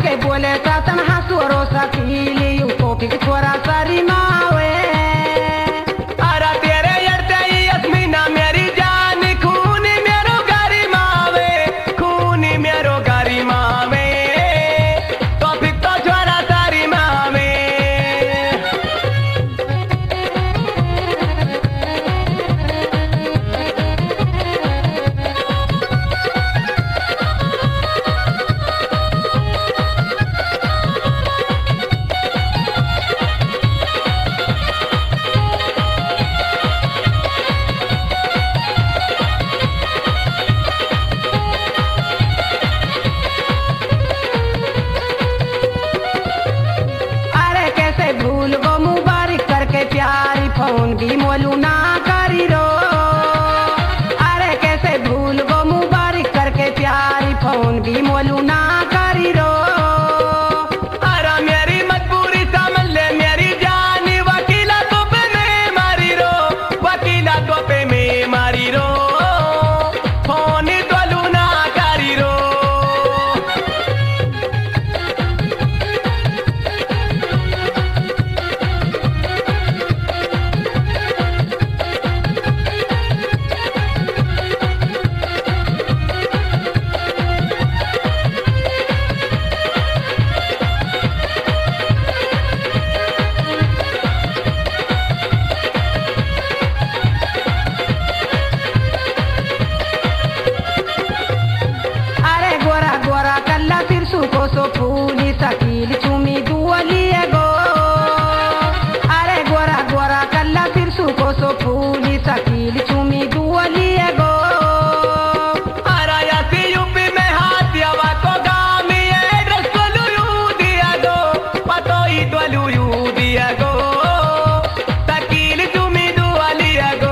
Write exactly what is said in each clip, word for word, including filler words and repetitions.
के बोले सतन हसुरो सकीली यू कोकी के छोरा सारी मावे अरे तेरे यड़ते ही अस्मीना मेरी जान खूनी मेरो गारी मावे खूनी मेरो गारी मावे तो फिर तो छोरा सारी मावे फोन भी मोलू ना करी रो अरे कैसे भूल गो मुबारक करके प्यारी फोन भी मोलू ना करी रो अरे मेरी मजबूरी समझ ले मेरी जान वकीला तो पे में मारी रो वकीला तो पे में मारी रो फोन तोलू ना करी रो को सो फूली सकील चुमी दुअलिए गो अरे गोरा गोरा कल्ला तिरसु को सो फूली सकील चुमी दुअलिए गो अरे यासी यूपी में हाथ यवा को गामी एड्रेस तोलू यू दिया गो पतो ही तोलू यू दिया गो सकील चुमी दुअलिए गो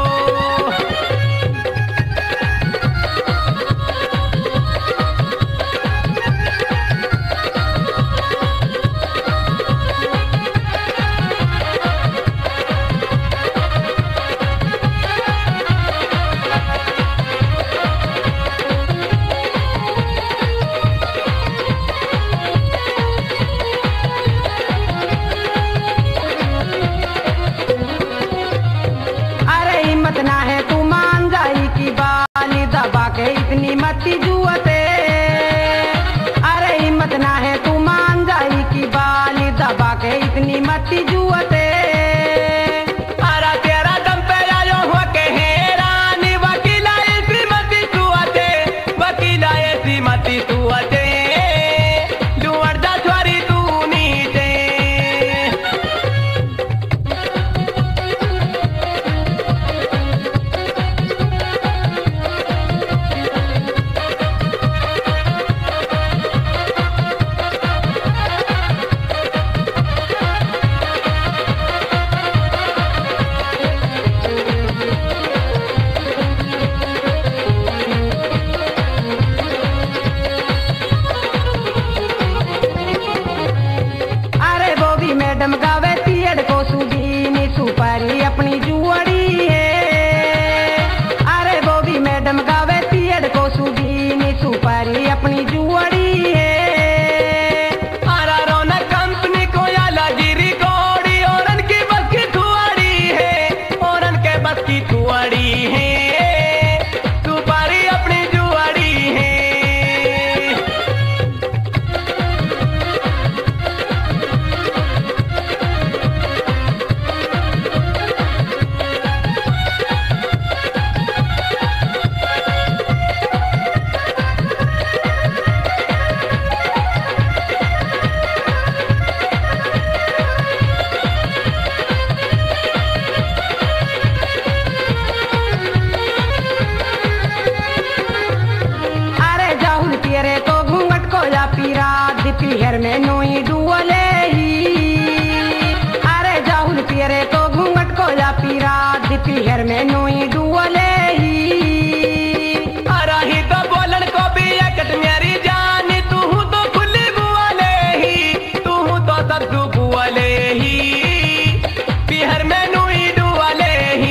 हिम्मत ना है तू मान जाई की बाली दबा के इतनी मती जुअते अरे हिम्मत ना है तू मान जाई की बाली दबा के इतनी मती जुअते अरे तेरा दम पे आयो हो के हैरानी वकीला ऐसी मती जुअते वकीला ऐसी मती जुअते जुअरदा छोरी तू नीचे मैडम गावे तियड़ को सुदीनी सुपारी अपनी जुअड़ी है अरे वो भी मैडम गावे तियड़ को सुदीनी सुपारी अपनी जुअड़ी है अरे रौनक कंपनी को या लगी रिकॉर्डी और उनकी बस की थुआड़ी है और उनके बस की थुआड़ी है सुपारी अपनी जुआड़ी है पीहर में नोई डुअले ही अरे जाहुल पियरे तो घूंघट को जा पीरा पीहर में नोई डुअले ही अरे ही तो बोलन को भी एकट मेरी जान तू तो खुली बुआले ही तू तो सब बुआले ही पीहर में नोई डुअले ही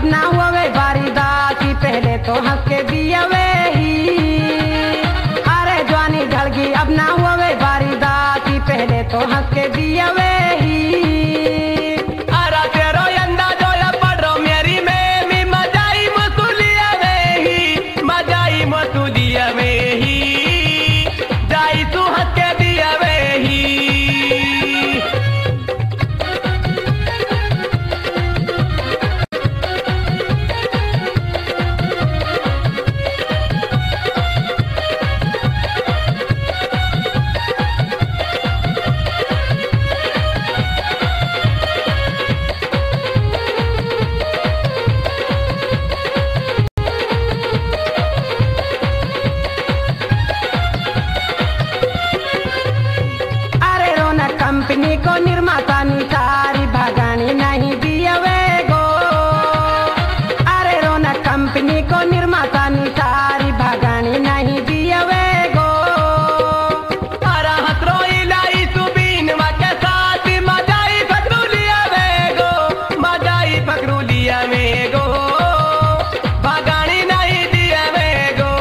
अब ना हुए बारी दासी पहले तो हंस के दियवे ही। अरे जवानी ढल गई अब ना हुए बारी दासी पहले तो हंस के दियवे ही। अरा तेरो यंदा जो या पढ़ो मेरी में मी मजाई मसूलिया में ही मजाई मसूलिया में ही जाई तू हंस के दिया में ही। कंपनी को निर्माता निसारी भगानी नहीं दियवे गो। अरे रोना कंपनी को निर्माता निसारी भगानी नहीं दियवे गो। अरा हसरो इलाई सुबीन मा के साथ मजाई पकड़ू लिया में गो मजाई पकड़ू लिया में गो भगानी नहीं दिया में गो।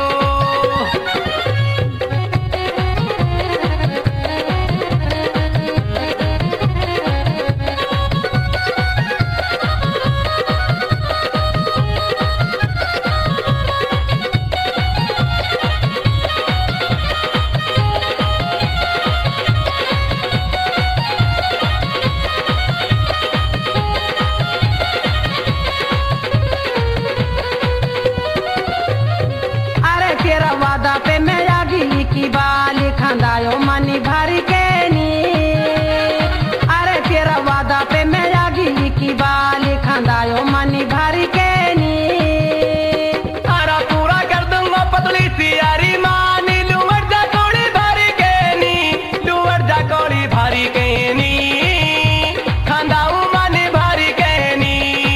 तेरा वादा पे मैं आगी की बाली खांदायो मनी भरी के नी। अरे तेरा वादा पे मैं आगी की बाली खांदायो मनी भरी के नी। अरा पूरा कर दूंगा पतली सी यारी मानी लुवर जा कोड़ी भारी के नी लुवर जा कोड़ी भारी के नी खांदाऊ मनी भारी के नी।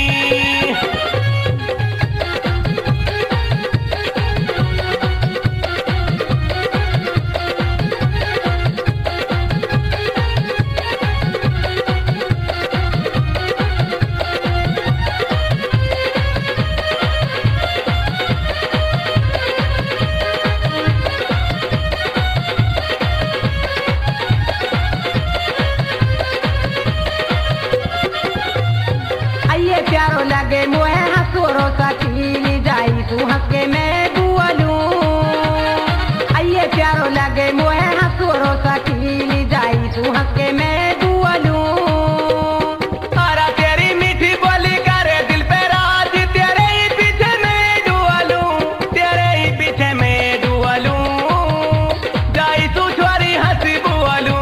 आइए प्यारो लगे मुहे हंसोरो सकीली जाई तू हंस के मैं दुआलू। आइए प्यारो लगे मुहे हंसोरो सकीली जाई तू हंस के मैं दुआलू। अरा तेरी मीठी बोली करे दिल पे राज तेरे ही पीछे मैं डुआलू तेरे ही पीछे मैं डुआलू जाई तू छोरी हंसी बुआलू।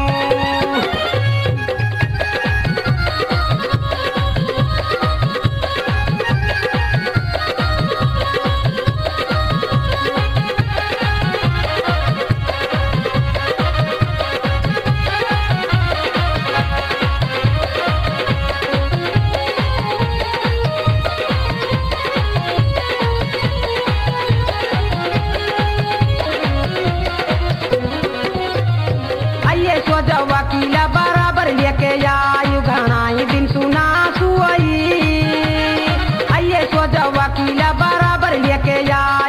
वकीला बराबर लेके आयु घनाई दिन सुना सुई। आइए सोजा वकीला बराबर लेके आ